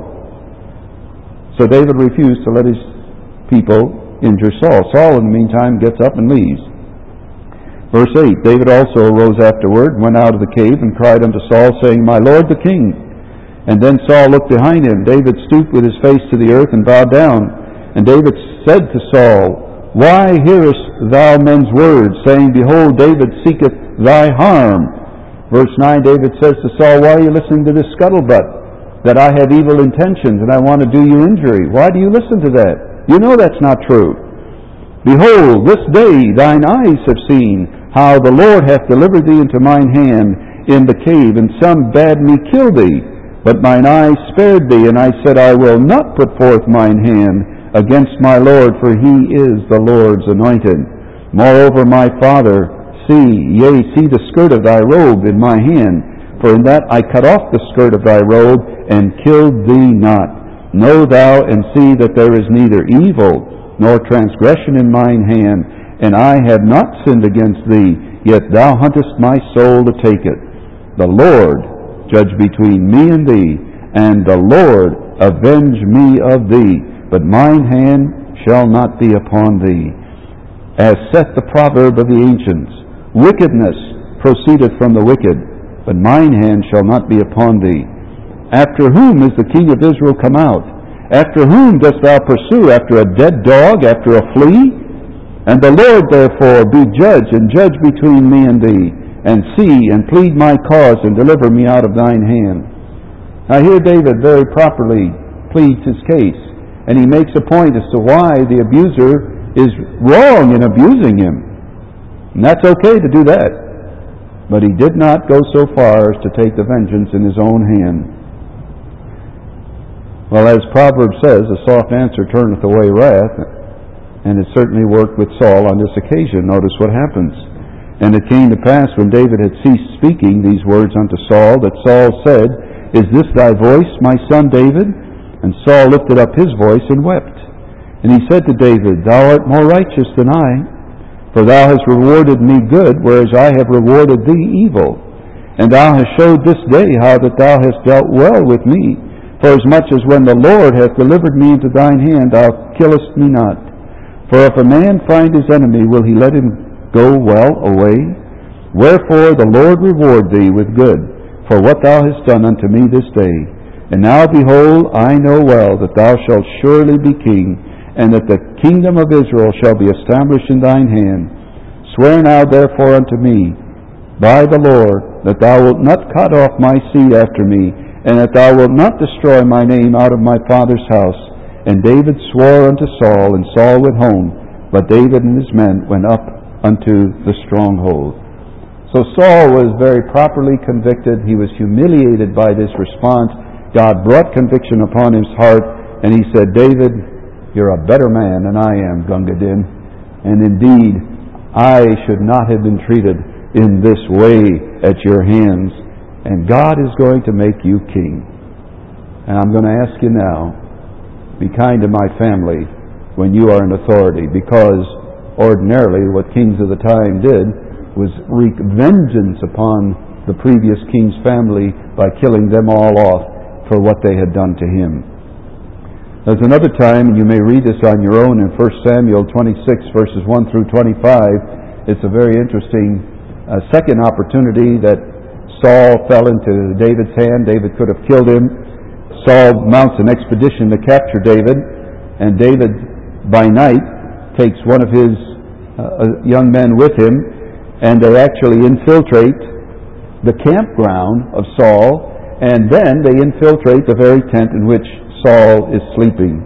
So David refused to let his people injure Saul. Saul, in the meantime, gets up and leaves. Verse 8, David also arose afterward, and went out of the cave, and cried unto Saul, saying, "My lord the king." And then Saul looked behind him. David stooped with his face to the earth and bowed down. And David said to Saul, "Why hearest thou men's words, saying, Behold, David seeketh thy harm?" Verse 9, David says to Saul, "Why are you listening to this scuttlebutt? That I have evil intentions and I want to do you injury. Why do you listen to that? You know that's not true. Behold, this day thine eyes have seen how the Lord hath delivered thee into mine hand in the cave, and some bade me kill thee. But mine eyes spared thee, and I said, I will not put forth mine hand against my Lord, for he is the Lord's anointed. Moreover, my father, see the skirt of thy robe in my hand. For in that I cut off the skirt of thy robe, and killed thee not. Know thou and see that there is neither evil nor transgression in mine hand, and I have not sinned against thee, yet thou huntest my soul to take it. The Lord judge between me and thee, and the Lord avenge me of thee, but mine hand shall not be upon thee. As saith the proverb of the ancients, wickedness proceedeth from the wicked, but mine hand shall not be upon thee. After whom is the king of Israel come out? After whom dost thou pursue? After a dead dog? After a flea? And the Lord therefore be judge, and judge between me and thee, and see, and plead my cause, and deliver me out of thine hand. Now here David very properly pleads his case, and he makes a point as to why the abuser is wrong in abusing him. And that's okay to do that. But he did not go so far as to take the vengeance in his own hand. Well, as Proverbs says, a soft answer turneth away wrath, and it certainly worked with Saul on this occasion. Notice what happens. And it came to pass, when David had ceased speaking these words unto Saul, that Saul said, Is this thy voice, my son David? And Saul lifted up his voice and wept. And he said to David, Thou art more righteous than I, for thou hast rewarded me good, whereas I have rewarded thee evil. And thou hast showed this day how that thou hast dealt well with me, forasmuch as when the Lord hath delivered me into thine hand, thou killest me not. For if a man find his enemy, will he let him go well away? Wherefore the Lord reward thee with good, for what thou hast done unto me this day. And now behold, I know well that thou shalt surely be king, and that the kingdom of Israel shall be established in thine hand. Swear now therefore unto me, by the Lord, that thou wilt not cut off my seed after me, and that thou wilt not destroy my name out of my father's house. And David swore unto Saul, and Saul went home, but David and his men went up unto the stronghold. So Saul was very properly convicted. He was humiliated by this response. God brought conviction upon his heart, and he said, David, you're a better man than I am, Gunga Din. And indeed, I should not have been treated in this way at your hands. And God is going to make you king. And I'm going to ask you now, be kind to my family when you are in authority, because ordinarily what kings of the time did was wreak vengeance upon the previous king's family by killing them all off for what they had done to him. There's another time, and you may read this on your own in 1 Samuel 26, verses 1 through 25. It's a very interesting second opportunity that Saul fell into David's hand. David could have killed him. Saul mounts an expedition to capture David, and David, by night, takes one of his young men with him, and they actually infiltrate the campground of Saul, and then they infiltrate the very tent in which Saul is sleeping.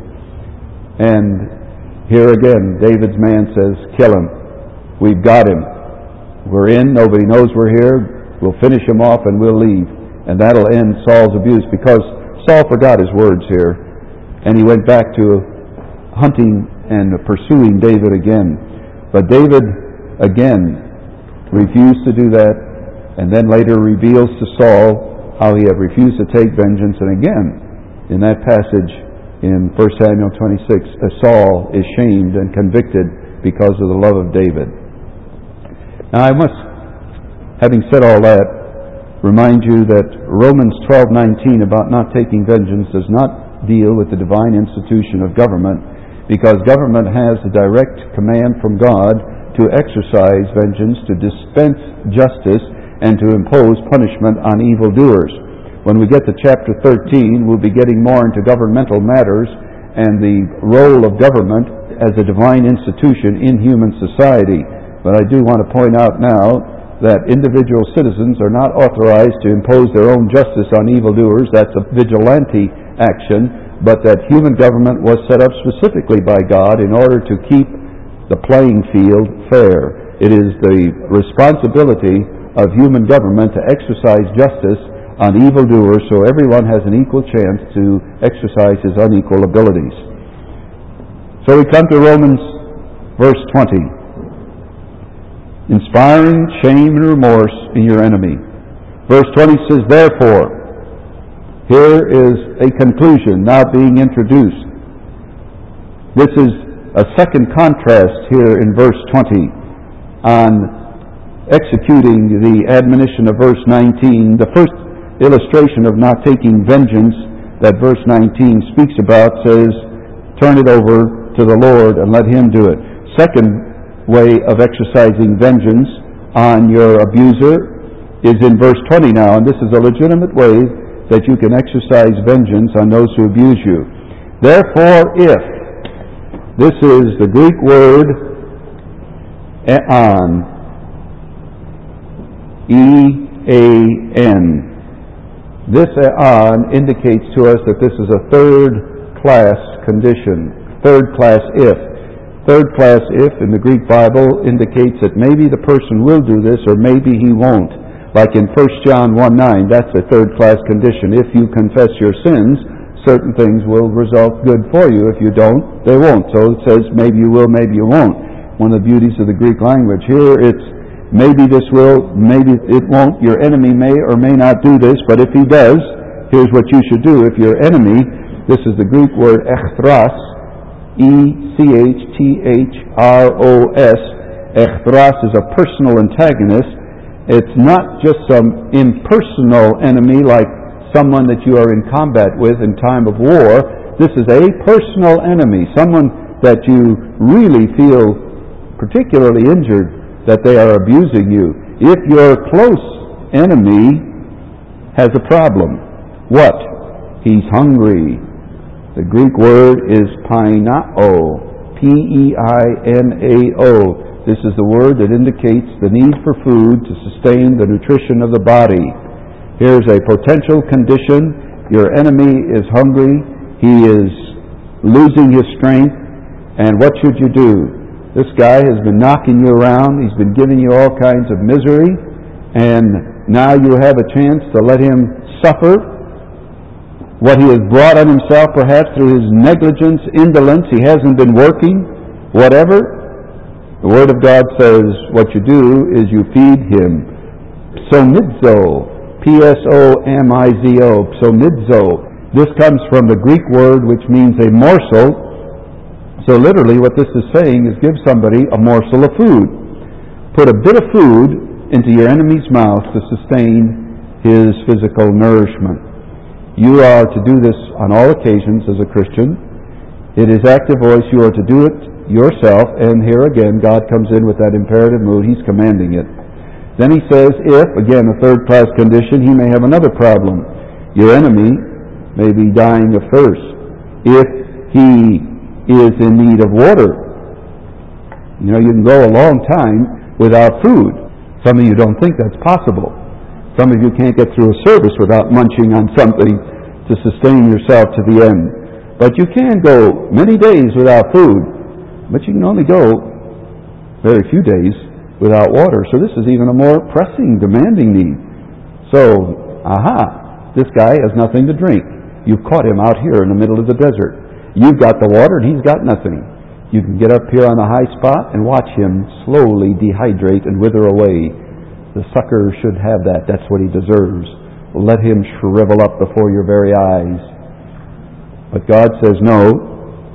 And here again, David's man says, kill him. We've got him. We're in. Nobody knows we're here. We'll finish him off and we'll leave. And that'll end Saul's abuse, because Saul forgot his words here. And he went back to hunting and pursuing David again. But David, again, refused to do that, and then later reveals to Saul how he had refused to take vengeance. And again, in that passage in 1 Samuel 26, Saul is shamed and convicted because of the love of David. Now I must, having said all that, remind you that Romans 12:19 about not taking vengeance does not deal with the divine institution of government, because government has a direct command from God to exercise vengeance, to dispense justice, and to impose punishment on evildoers. When we get to chapter 13, we'll be getting more into governmental matters and the role of government as a divine institution in human society. But I do want to point out now that individual citizens are not authorized to impose their own justice on evildoers. That's a vigilante action, but that human government was set up specifically by God in order to keep the playing field fair. It is the responsibility of human government to exercise justice on evildoers, so everyone has an equal chance to exercise his unequal abilities. So we come to Romans verse 20. Inspiring shame and remorse in your enemy. Verse 20 says, therefore, here is a conclusion now being introduced. This is a second contrast here in verse 20 on executing the admonition of verse 19. The first illustration of not taking vengeance that verse 19 speaks about says, turn it over to the Lord and let Him do it. Second way of exercising vengeance on your abuser is in verse 20 now, and this is a legitimate way that you can exercise vengeance on those who abuse you. Therefore, if, this is the Greek word ean, E-A-N. This ean indicates to us that this is a third-class condition, third-class if. Third-class if in the Greek Bible indicates that maybe the person will do this or maybe he won't. Like in 1 John 1:9, that's a third-class condition. If you confess your sins, certain things will result good for you. If you don't, they won't. So it says maybe you will, maybe you won't. One of the beauties of the Greek language. Here it's maybe this will, maybe it won't. Your enemy may or may not do this, but if he does, here's what you should do. If your enemy, this is the Greek word echthros, E-C-H-T-H-R-O-S. Echthros is a personal antagonist. It's not just some impersonal enemy like someone that you are in combat with in time of war. This is a personal enemy, someone that you really feel particularly injured that they are abusing you. If your close enemy has a problem, what? He's hungry. The Greek word is painao, P-E-I-N-A-O. This is the word that indicates the need for food to sustain the nutrition of the body. Here's a potential condition. Your enemy is hungry. He is losing his strength. And what should you do? This guy has been knocking you around. He's been giving you all kinds of misery. And now you have a chance to let him suffer what he has brought on himself, perhaps through his negligence, indolence. He hasn't been working, whatever. The Word of God says what you do is you feed him. Psomidzo, P-S-O-M-I-Z-O, psomidzo. This comes from the Greek word which means a morsel. So literally what this is saying is give somebody a morsel of food. Put a bit of food into your enemy's mouth to sustain his physical nourishment. You are to do this on all occasions as a Christian. It is active voice. You are to do it yourself, and here again God comes in with that imperative mood. He's commanding it. Then he says, if, again a third-class condition, he may have another problem. Your enemy may be dying of thirst. If he is in need of water, you know, you can go a long time without food. Some of you don't think that's possible. Some of you can't get through a service without munching on something to sustain yourself to the end. But you can go many days without food. But you can only go very few days without water. So this is even a more pressing, demanding need. So, this guy has nothing to drink. You've caught him out here in the middle of the desert. You've got the water and he's got nothing. You can get up here on the high spot and watch him slowly dehydrate and wither away. The sucker should have that. That's what he deserves. Let him shrivel up before your very eyes. But God says no.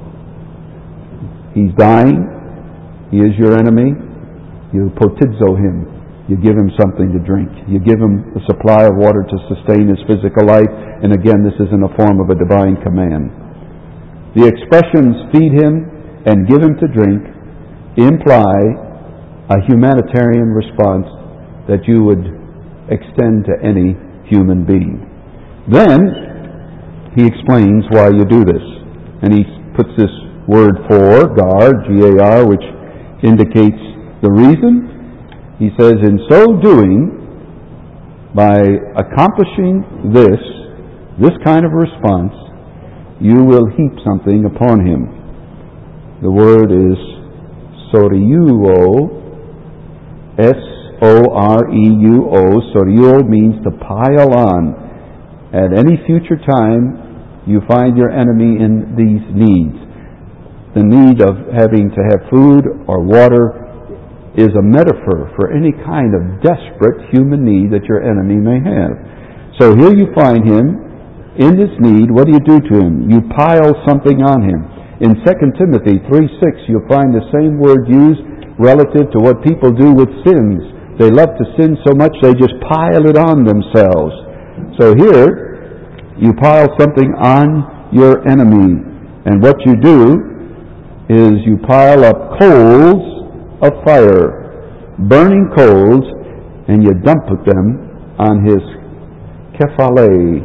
He's dying. He is your enemy. You potidzo him. You give him something to drink. You give him a supply of water to sustain his physical life. And again, this is in the form of a divine command. The expressions feed him and give him to drink imply a humanitarian response that you would extend to any human being. Then he explains why you do this. And he puts this word for, gar, G-A-R, which indicates the reason. He says, in so doing, by accomplishing this kind of response, you will heap something upon him. The word is soriuo, S-O-R-E-U-O. Soriuo means to pile on. At any future time, you find your enemy in these needs. The need of having to have food or water is a metaphor for any kind of desperate human need that your enemy may have. So here you find him in this need. What do you do to him? You pile something on him. In 2 Timothy 3:6, you'll find the same word used relative to what people do with sins. They love to sin so much they just pile it on themselves. So here, you pile something on your enemy. And what you do is you pile up coals of fire, burning coals, and you dump them on his kephale,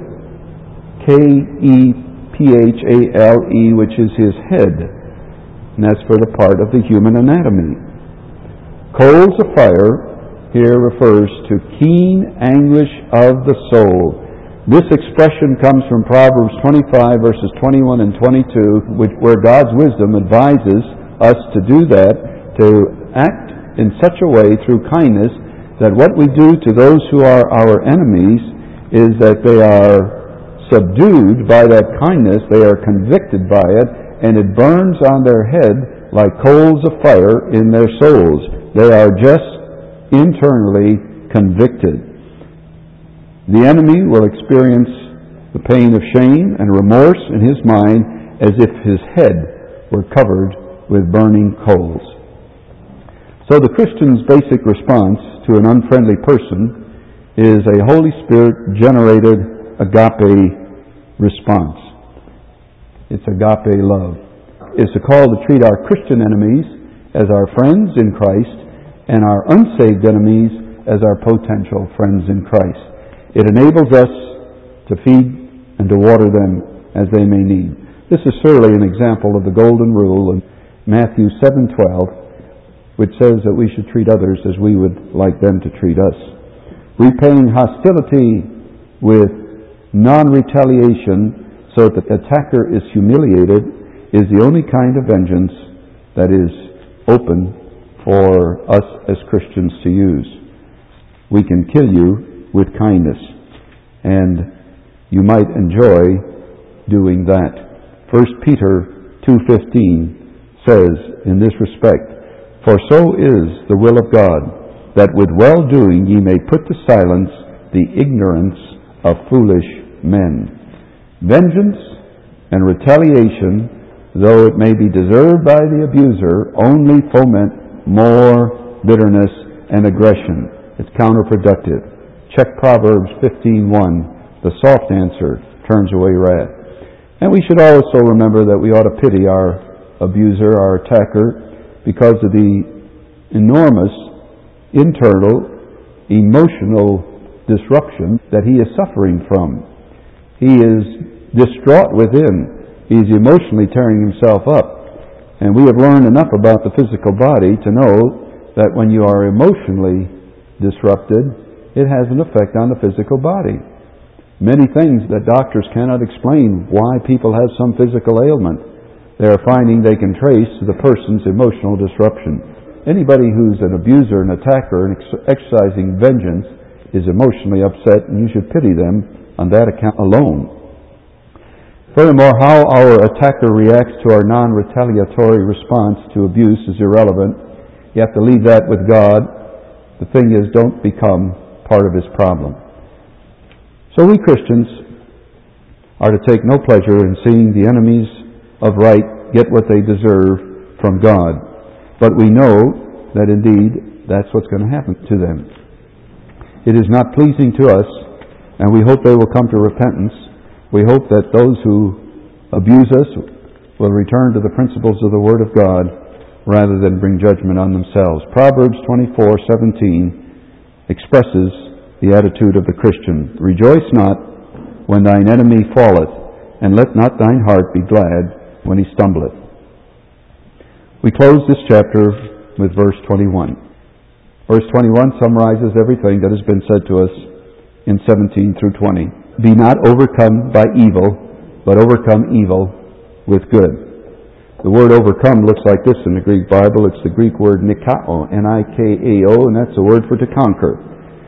Kephale, which is his head. And that's for the part of the human anatomy. Coals of fire here refers to keen anguish of the soul. This expression comes from Proverbs 25, verses 21 and 22, where God's wisdom advises us to do that, to act in such a way through kindness that what we do to those who are our enemies is that they are subdued by that kindness, they are convicted by it, and it burns on their head like coals of fire in their souls. They are just internally convicted. The enemy will experience the pain of shame and remorse in his mind as if his head were covered with burning coals. So the Christian's basic response to an unfriendly person is a Holy Spirit-generated agape response. It's agape love. It's a call to treat our Christian enemies as our friends in Christ and our unsaved enemies as our potential friends in Christ. It enables us to feed and to water them as they may need. This is certainly an example of the golden rule in Matthew 7:12, which says that we should treat others as we would like them to treat us. Repaying hostility with non-retaliation so that the attacker is humiliated is the only kind of vengeance that is open for us as Christians to use. We can kill you with kindness, and you might enjoy doing that. 1 Peter 2:15 says in this respect, "For so is the will of God, that with well-doing ye may put to silence the ignorance of foolish men." Vengeance and retaliation, though it may be deserved by the abuser, only foment more bitterness and aggression. It's counterproductive. Check Proverbs 15:1. The soft answer turns away wrath. And we should also remember that we ought to pity our abuser, our attacker, because of the enormous internal emotional disruption that he is suffering from. He is distraught within. He's emotionally tearing himself up. And we have learned enough about the physical body to know that when you are emotionally disrupted, it has an effect on the physical body. Many things that doctors cannot explain why people have some physical ailment, they are finding they can trace to the person's emotional disruption. Anybody who's an abuser, an attacker, and exercising vengeance is emotionally upset, and you should pity them on that account alone. Furthermore, how our attacker reacts to our non-retaliatory response to abuse is irrelevant. You have to leave that with God. The thing is, don't become part of his problem. So we Christians are to take no pleasure in seeing the enemies of right get what they deserve from God. But we know that indeed that's what's going to happen to them. It is not pleasing to us, and we hope they will come to repentance. We hope that those who abuse us will return to the principles of the Word of God rather than bring judgment on themselves. Proverbs 24:17 expresses the attitude of the Christian. "Rejoice not when thine enemy falleth, and let not thine heart be glad when he stumbleth." We close this chapter with verse 21. Verse 21 summarizes everything that has been said to us in 17 through 20. "Be not overcome by evil, but overcome evil with good." The word overcome looks like this in the Greek Bible. It's the Greek word nikao, Nikao, and that's the word for to conquer.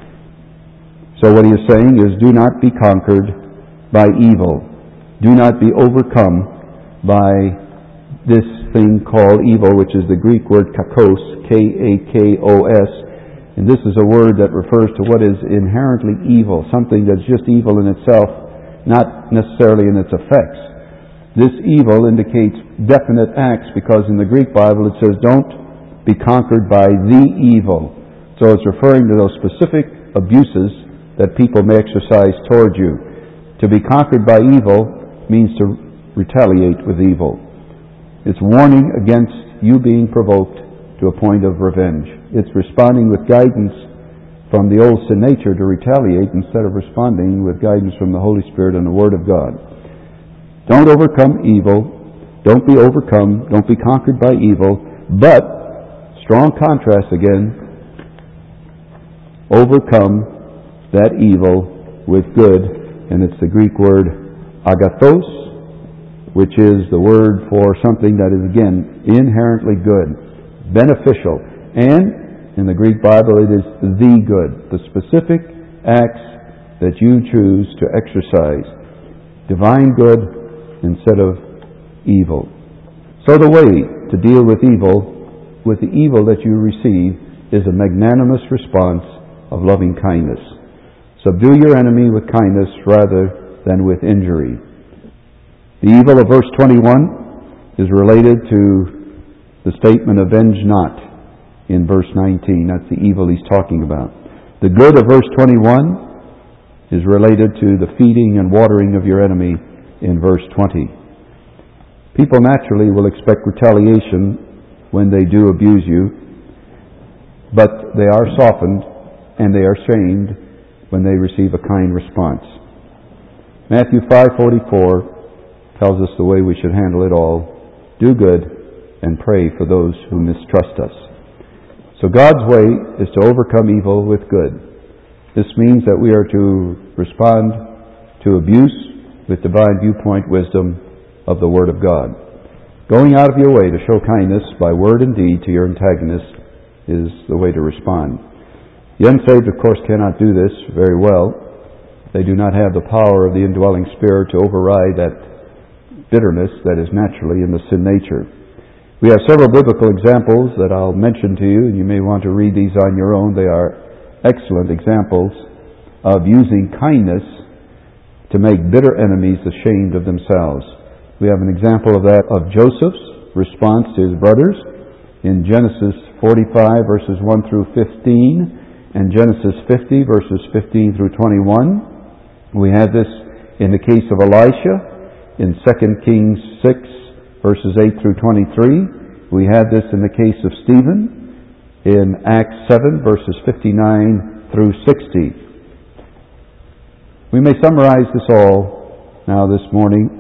So what he is saying is, do not be conquered by evil. Do not be overcome by this thing called evil, which is the Greek word kakos, Kakos. And this is a word that refers to what is inherently evil, something that's just evil in itself, not necessarily in its effects. This evil indicates definite acts, because in the Greek Bible it says, don't be conquered by the evil. So it's referring to those specific abuses that people may exercise toward you. To be conquered by evil means to retaliate with evil. It's warning against you being provoked to a point of revenge. It's responding with guidance from the old sin nature to retaliate instead of responding with guidance from the Holy Spirit and the Word of God. Don't overcome evil. Don't be overcome. Don't be conquered by evil. But, strong contrast again, overcome that evil with good. And it's the Greek word agathos, which is the word for something that is, again, inherently good, beneficial. And in the Greek Bible, it is the good, the specific acts that you choose to exercise. Divine good instead of evil. So the way to deal with the evil that you receive, is a magnanimous response of loving kindness. Subdue your enemy with kindness rather than with injury. The evil of verse 21 is related to the statement, avenge not, in verse 19. That's the evil he's talking about. The good of verse 21 is related to the feeding and watering of your enemy in verse 20. People naturally will expect retaliation when they do abuse you, but they are softened and they are shamed when they receive a kind response. Matthew 5:44 tells us the way we should handle it all. Do good and pray for those who mistrust us. So God's way is to overcome evil with good. This means that we are to respond to abuse with divine viewpoint wisdom of the Word of God. Going out of your way to show kindness by word and deed to your antagonist is the way to respond. The unsaved, of course, cannot do this very well. They do not have the power of the indwelling Spirit to override that bitterness that is naturally in the sin nature. We have several biblical examples that I'll mention to you, and you may want to read these on your own. They are excellent examples of using kindness to make bitter enemies ashamed of themselves. We have an example of that of Joseph's response to his brothers in Genesis 45 verses 1 through 15 and Genesis 50 verses 15 through 21. We have this in the case of Elisha in 2 Kings 6 verses 8 through 23. We have this in the case of Stephen in Acts 7 verses 59 through 60. We may summarize this all now this morning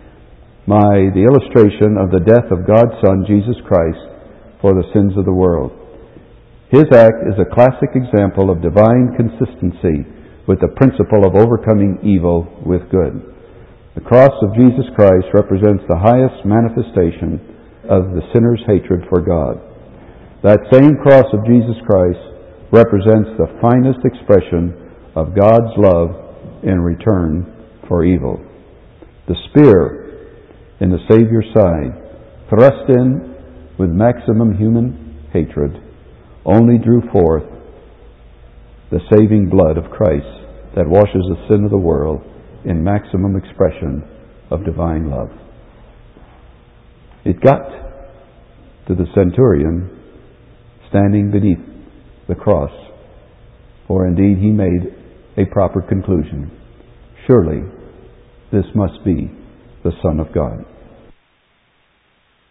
by the illustration of the death of God's Son, Jesus Christ, for the sins of the world. His act is a classic example of divine consistency with the principle of overcoming evil with good. The cross of Jesus Christ represents the highest manifestation of the sinner's hatred for God. That same cross of Jesus Christ represents the finest expression of God's love in return for evil. The spear in the Savior's side, thrust in with maximum human hatred, only drew forth the saving blood of Christ that washes the sin of the world in maximum expression of divine love. It got to the centurion standing beneath the cross, for indeed he made a proper conclusion. Surely this must be the Son of God.